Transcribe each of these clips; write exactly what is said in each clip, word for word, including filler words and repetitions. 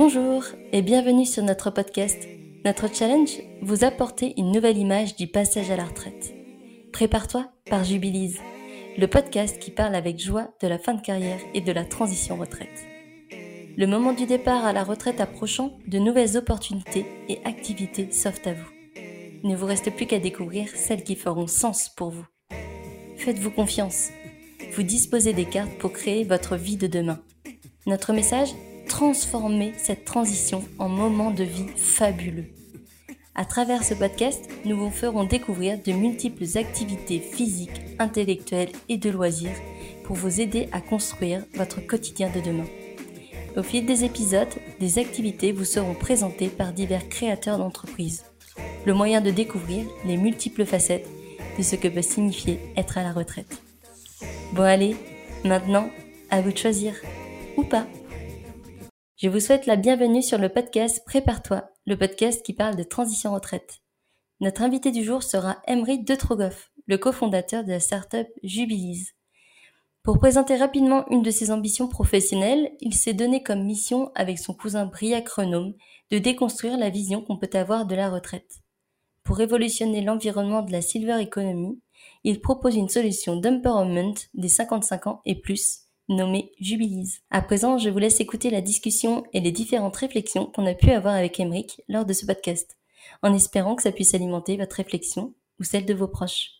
Bonjour et bienvenue sur notre podcast. Notre challenge, vous apporter une nouvelle image du passage à la retraite. Prépare-toi par Jubilise, le podcast qui parle avec joie de la fin de carrière et de la transition retraite. Le moment du départ à la retraite approchant, de nouvelles opportunités et activités s'offrent à vous. Il ne vous reste plus qu'à découvrir celles qui feront sens pour vous. Faites-vous confiance. Vous disposez des cartes pour créer votre vie de demain. Notre message ? Transformer cette transition en moment de vie fabuleux. À travers ce podcast, nous vous ferons découvrir de multiples activités physiques, intellectuelles et de loisirs pour vous aider à construire votre quotidien de demain. Au fil des épisodes, des activités vous seront présentées par divers créateurs d'entreprises. Le moyen de découvrir les multiples facettes de ce que peut signifier être à la retraite. Bon allez, maintenant, à vous de choisir, ou pas. Je vous souhaite la bienvenue sur le podcast Prépare-toi, le podcast qui parle de transition retraite. Notre invité du jour sera Aymeric de Trogoff, le cofondateur de la start-up Jubilise. Pour présenter rapidement une de ses ambitions professionnelles, il s'est donné comme mission avec son cousin Briac Renaume de déconstruire la vision qu'on peut avoir de la retraite. Pour révolutionner l'environnement de la silver economy, il propose une solution d'empowerment des cinquante-cinq ans et plus, nommée Jubilise. À présent, je vous laisse écouter la discussion et les différentes réflexions qu'on a pu avoir avec Aymeric lors de ce podcast, en espérant que ça puisse alimenter votre réflexion ou celle de vos proches.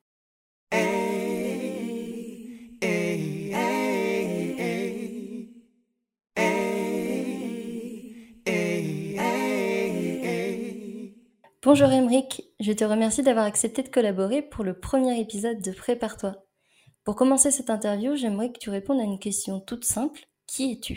Bonjour Aymeric, je te remercie d'avoir accepté de collaborer pour le premier épisode de Prépare-toi. Pour commencer cette interview, j'aimerais que tu répondes à une question toute simple. Qui es-tu ?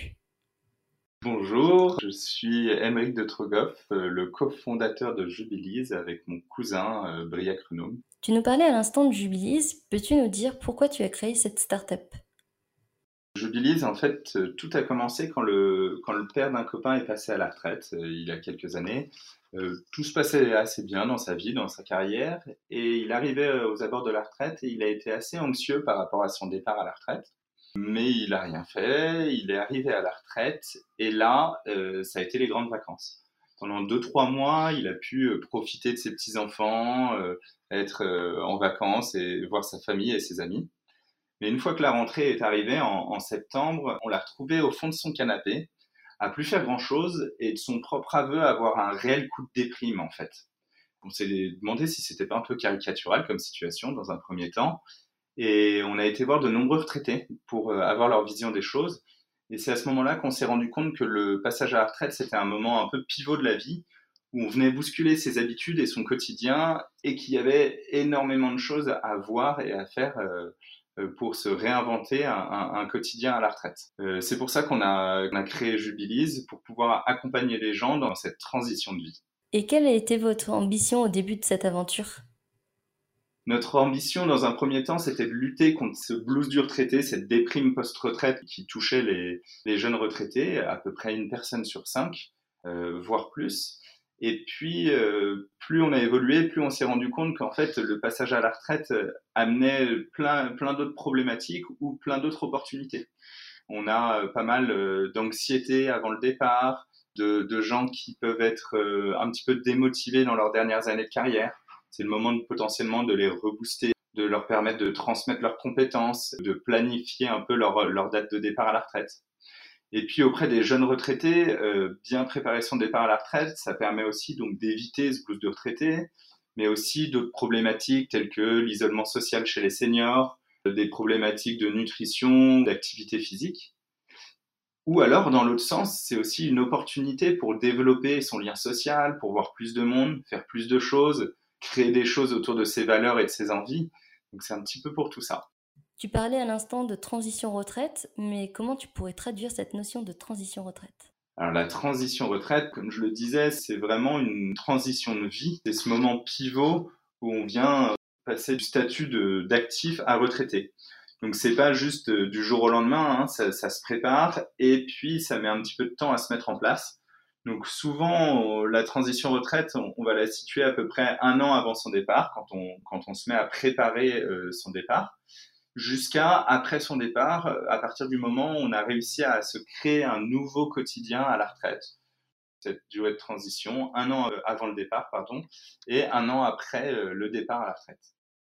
Bonjour, je suis Aymeric de Trogoff, le cofondateur de Jubilise avec mon cousin euh, Briac Renaume. Tu nous parlais à l'instant de Jubilise. Peux-tu nous dire pourquoi tu as créé cette start-up ? Jubilise, en fait, tout a commencé quand le, quand le père d'un copain est passé à la retraite, euh, il y a quelques années. Euh, tout se passait assez bien dans sa vie, dans sa carrière, et il arrivait aux abords de la retraite et il a été assez anxieux par rapport à son départ à la retraite. Mais il n'a rien fait, il est arrivé à la retraite, et là, euh, ça a été les grandes vacances. Pendant deux, trois mois, il a pu profiter de ses petits-enfants, euh, être euh, en vacances et voir sa famille et ses amis. Mais une fois que la rentrée est arrivée en, en septembre, on l'a retrouvé au fond de son canapé, à plus faire grand-chose, et de son propre aveu avoir un réel coup de déprime, en fait. On s'est demandé si c'était pas un peu caricatural comme situation dans un premier temps, et on a été voir de nombreux retraités pour avoir leur vision des choses. Et c'est à ce moment-là qu'on s'est rendu compte que le passage à la retraite, c'était un moment un peu pivot de la vie, où on venait bousculer ses habitudes et son quotidien, et qu'il y avait énormément de choses à voir et à faire euh, pour se réinventer un, un, un quotidien à la retraite. Euh, c'est pour ça qu'on a, on a créé Jubilise, pour pouvoir accompagner les gens dans cette transition de vie. Et quelle a été votre ambition au début de cette aventure ? Notre ambition, dans un premier temps, c'était de lutter contre ce blues du retraité, cette déprime post-retraite qui touchait les, les jeunes retraités, à peu près une personne sur cinq, euh, voire plus. Et puis, euh, plus on a évolué, plus on s'est rendu compte qu'en fait, le passage à la retraite amenait plein, plein d'autres problématiques ou plein d'autres opportunités. On a euh, pas mal euh, d'anxiété avant le départ, de, de gens qui peuvent être euh, un petit peu démotivés dans leurs dernières années de carrière. C'est le moment de, potentiellement de les rebooster, de leur permettre de transmettre leurs compétences, de planifier un peu leur, leur date de départ à la retraite. Et puis auprès des jeunes retraités, euh, bien préparer son départ à la retraite, ça permet aussi donc d'éviter ce blues de retraité, mais aussi d'autres problématiques telles que l'isolement social chez les seniors, des problématiques de nutrition, d'activité physique. Ou alors, dans l'autre sens, c'est aussi une opportunité pour développer son lien social, pour voir plus de monde, faire plus de choses, créer des choses autour de ses valeurs et de ses envies. Donc c'est un petit peu pour tout ça. Tu parlais à l'instant de transition retraite, mais comment tu pourrais traduire cette notion de transition retraite ? Alors la transition retraite, comme je le disais, c'est vraiment une transition de vie. C'est ce moment pivot où on vient passer du statut de, d'actif à retraité. Donc c'est pas juste du jour au lendemain, hein, ça, ça se prépare et puis ça met un petit peu de temps à se mettre en place. Donc souvent, la transition retraite, on, on va la situer à peu près un an avant son départ, quand on, quand on se met à préparer euh, son départ, jusqu'à après son départ, à partir du moment où on a réussi à se créer un nouveau quotidien à la retraite. cette durée de transition, un an avant le départ, pardon, et un an après le départ à la retraite.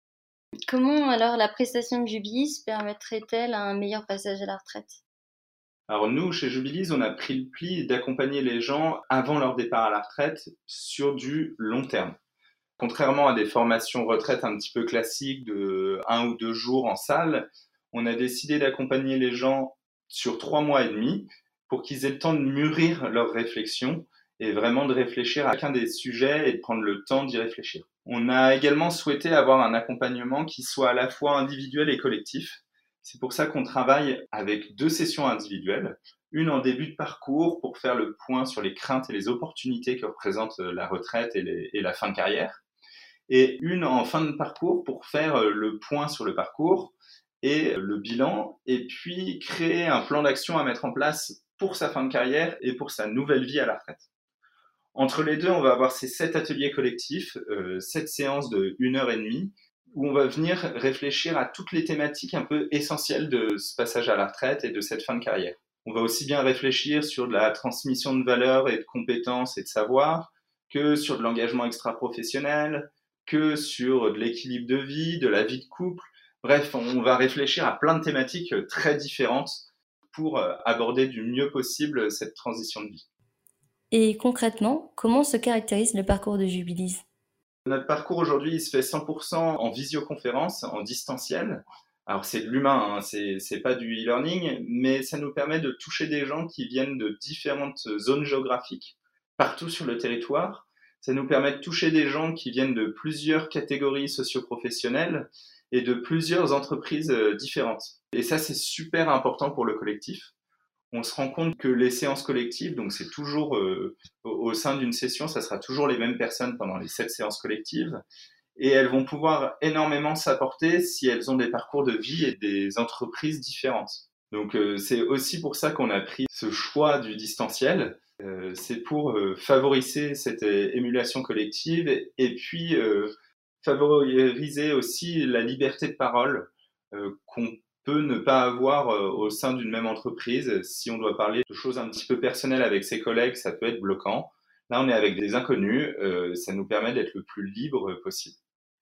Comment alors la prestation de Jubilis permettrait-elle un meilleur passage à la retraite ? Alors nous, chez Jubilis, on a pris le pli d'accompagner les gens avant leur départ à la retraite sur du long terme. Contrairement à des formations retraite un petit peu classiques de un ou deux jours en salle, on a décidé d'accompagner les gens sur trois mois et demi pour qu'ils aient le temps de mûrir leurs réflexions et vraiment de réfléchir à chacun des sujets et de prendre le temps d'y réfléchir. On a également souhaité avoir un accompagnement qui soit à la fois individuel et collectif. C'est pour ça qu'on travaille avec deux sessions individuelles, une en début de parcours pour faire le point sur les craintes et les opportunités que représente la retraite et, les, et la fin de carrière, et une en fin de parcours pour faire le point sur le parcours et le bilan, et puis créer un plan d'action à mettre en place pour sa fin de carrière et pour sa nouvelle vie à la retraite. Entre les deux, on va avoir ces sept ateliers collectifs, euh, sept séances de une heure et demie, où on va venir réfléchir à toutes les thématiques un peu essentielles de ce passage à la retraite et de cette fin de carrière. On va aussi bien réfléchir sur de la transmission de valeurs et de compétences et de savoir, que sur de l'engagement extra-professionnel, que sur de l'équilibre de vie, de la vie de couple. Bref, on va réfléchir à plein de thématiques très différentes pour aborder du mieux possible cette transition de vie. Et concrètement, comment se caractérise le parcours de Jubilis ? Notre parcours aujourd'hui, il se fait cent pour cent en visioconférence, en distanciel. Alors c'est de l'humain, hein, c'est, c'est pas du e-learning, mais ça nous permet de toucher des gens qui viennent de différentes zones géographiques, partout sur le territoire. Ça nous permet de toucher des gens qui viennent de plusieurs catégories socio-professionnelles et de plusieurs entreprises différentes. Et ça, c'est super important pour le collectif. On se rend compte que les séances collectives, donc c'est toujours euh, au sein d'une session, ça sera toujours les mêmes personnes pendant les sept séances collectives, et elles vont pouvoir énormément s'apporter si elles ont des parcours de vie et des entreprises différentes. Donc euh, c'est aussi pour ça qu'on a pris ce choix du distanciel. Euh, c'est pour euh, favoriser cette émulation collective et, et puis euh, favoriser aussi la liberté de parole euh, qu'on peut ne pas avoir euh, au sein d'une même entreprise. Si on doit parler de choses un petit peu personnelles avec ses collègues, ça peut être bloquant. Là, on est avec des inconnus, euh, ça nous permet d'être le plus libre possible.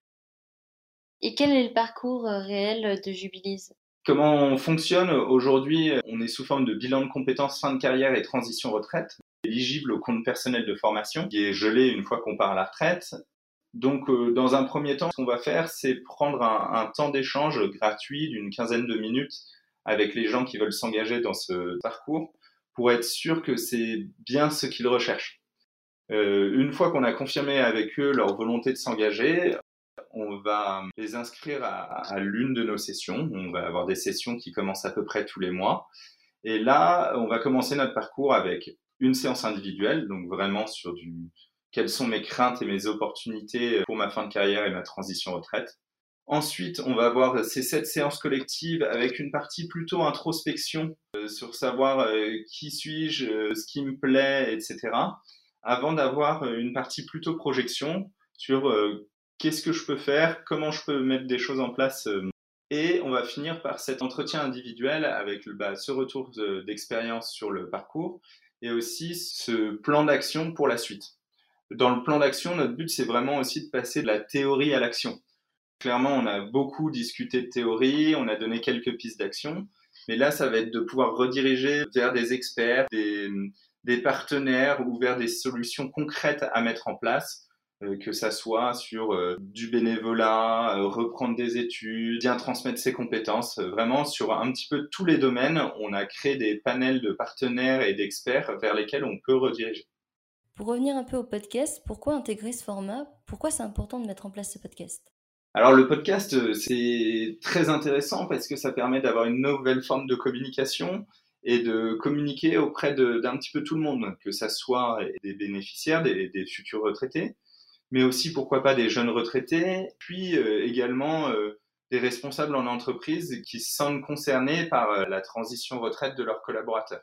Et quel est le parcours réel de Jubilis ? Comment on fonctionne aujourd'hui ? On est sous forme de bilan de compétences fin de carrière et transition retraite, éligible au compte personnel de formation, qui est gelé une fois qu'on part à la retraite. Donc, euh, dans un premier temps, ce qu'on va faire, c'est prendre un, un temps d'échange gratuit d'une quinzaine de minutes avec les gens qui veulent s'engager dans ce parcours pour être sûr que c'est bien ce qu'ils recherchent. Euh, une fois qu'on a confirmé avec eux leur volonté de s'engager, on va les inscrire à, à l'une de nos sessions. On va avoir des sessions qui commencent à peu près tous les mois. Et là, on va commencer notre parcours avec une séance individuelle, donc vraiment sur du quelles sont mes craintes et mes opportunités pour ma fin de carrière et ma transition retraite. Ensuite, on va avoir ces sept séances collectives avec une partie plutôt introspection euh, sur savoir euh, qui suis-je, euh, ce qui me plaît, et cetera. Avant d'avoir une partie plutôt projection sur euh, qu'est-ce que je peux faire, comment je peux mettre des choses en place. Euh, et on va finir par cet entretien individuel avec bah, ce retour de, d'expérience sur le parcours et aussi ce plan d'action pour la suite. Dans le plan d'action, notre but, c'est vraiment aussi de passer de la théorie à l'action. Clairement, on a beaucoup discuté de théorie, on a donné quelques pistes d'action, mais là, ça va être de pouvoir rediriger vers des experts, des, des partenaires ou vers des solutions concrètes à mettre en place, euh, que ça soit sur euh, du bénévolat, euh, reprendre des études, bien transmettre ses compétences. Euh, vraiment, sur un petit peu tous les domaines, on a créé des panels de partenaires et d'experts vers lesquels on peut rediriger. Pour revenir un peu au podcast, pourquoi intégrer ce format ? Pourquoi c'est important de mettre en place ce podcast ? Alors le podcast, c'est très intéressant parce que ça permet d'avoir une nouvelle forme de communication et de communiquer auprès de, d'un petit peu tout le monde, que ça soit des bénéficiaires, des, des futurs retraités, mais aussi pourquoi pas des jeunes retraités, puis euh, également euh, des responsables en entreprise qui se sentent concernés par euh, la transition retraite de leurs collaborateurs.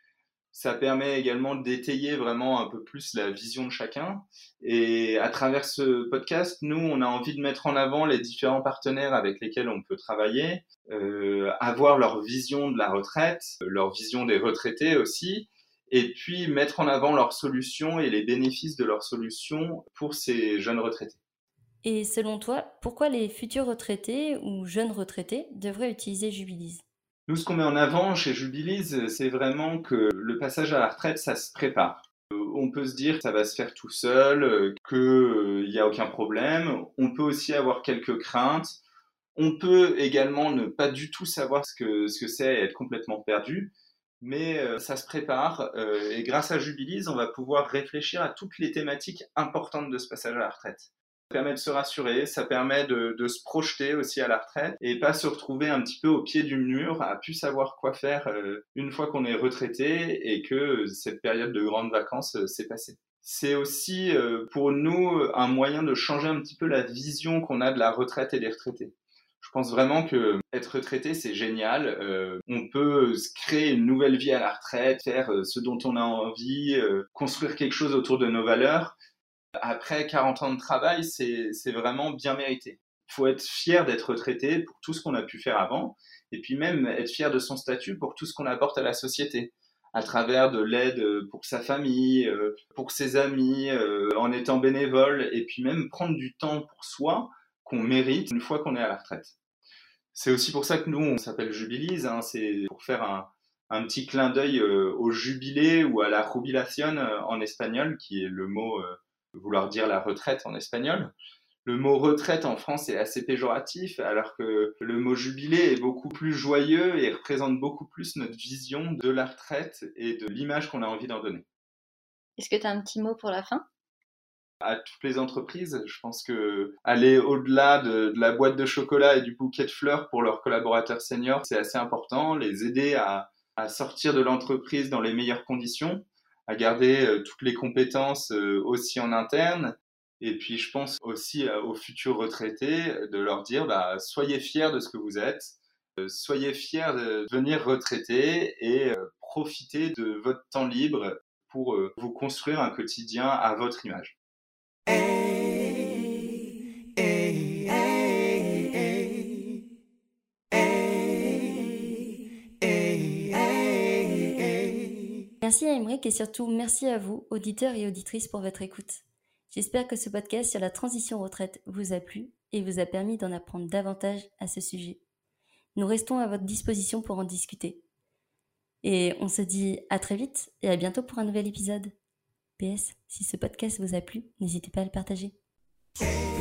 Ça permet également d'étayer vraiment un peu plus la vision de chacun. Et à travers ce podcast, nous, on a envie de mettre en avant les différents partenaires avec lesquels on peut travailler, euh, avoir leur vision de la retraite, leur vision des retraités aussi, et puis mettre en avant leurs solutions et les bénéfices de leurs solutions pour ces jeunes retraités. Et selon toi, pourquoi les futurs retraités ou jeunes retraités devraient utiliser Jubilease ? Nous, ce qu'on met en avant chez Jubilease, c'est vraiment que le passage à la retraite, ça se prépare. On peut se dire que ça va se faire tout seul, qu'il n'y a aucun problème. On peut aussi avoir quelques craintes. On peut également ne pas du tout savoir ce que, ce que c'est et être complètement perdu. Mais euh, ça se prépare. Euh, et grâce à Jubilease, on va pouvoir réfléchir à toutes les thématiques importantes de ce passage à la retraite. Ça permet de se rassurer, ça permet de, de se projeter aussi à la retraite et pas se retrouver un petit peu au pied du mur, à plus savoir quoi faire euh, une fois qu'on est retraité et que cette période de grandes vacances euh, s'est passée. C'est aussi euh, pour nous un moyen de changer un petit peu la vision qu'on a de la retraite et des retraités. Je pense vraiment que être retraité, c'est génial. Euh, on peut se créer une nouvelle vie à la retraite, faire euh, ce dont on a envie, euh, construire quelque chose autour de nos valeurs. Après quarante ans de travail, c'est, c'est vraiment bien mérité. Il faut être fier d'être retraité pour tout ce qu'on a pu faire avant, et puis même être fier de son statut pour tout ce qu'on apporte à la société, à travers de l'aide pour sa famille, pour ses amis, en étant bénévole, et puis même prendre du temps pour soi qu'on mérite une fois qu'on est à la retraite. C'est aussi pour ça que nous, on s'appelle Jubilease, hein, c'est pour faire un, un petit clin d'œil euh, au jubilé ou à la jubilación euh, en espagnol, qui est le mot euh, vouloir dire la retraite en espagnol. Le mot retraite en France est assez péjoratif, alors que le mot jubilé est beaucoup plus joyeux et représente beaucoup plus notre vision de la retraite et de l'image qu'on a envie d'en donner. Est-ce que tu as un petit mot pour la fin ? À toutes les entreprises, je pense que aller au-delà de, de la boîte de chocolat et du bouquet de fleurs pour leurs collaborateurs seniors, c'est assez important. Les aider à, à sortir de l'entreprise dans les meilleures conditions, à garder euh, toutes les compétences euh, aussi en interne. Et puis, je pense aussi euh, aux futurs retraités de leur dire bah, soyez fiers de ce que vous êtes, euh, soyez fiers de devenir retraités et euh, profitez de votre temps libre pour euh, vous construire un quotidien à votre image. Merci à Aymeric et surtout merci à vous, auditeurs et auditrices, pour votre écoute. J'espère que ce podcast sur la transition retraite vous a plu et vous a permis d'en apprendre davantage à ce sujet. Nous restons à votre disposition pour en discuter. Et on se dit à très vite et à bientôt pour un nouvel épisode. P S, si ce podcast vous a plu, n'hésitez pas à le partager.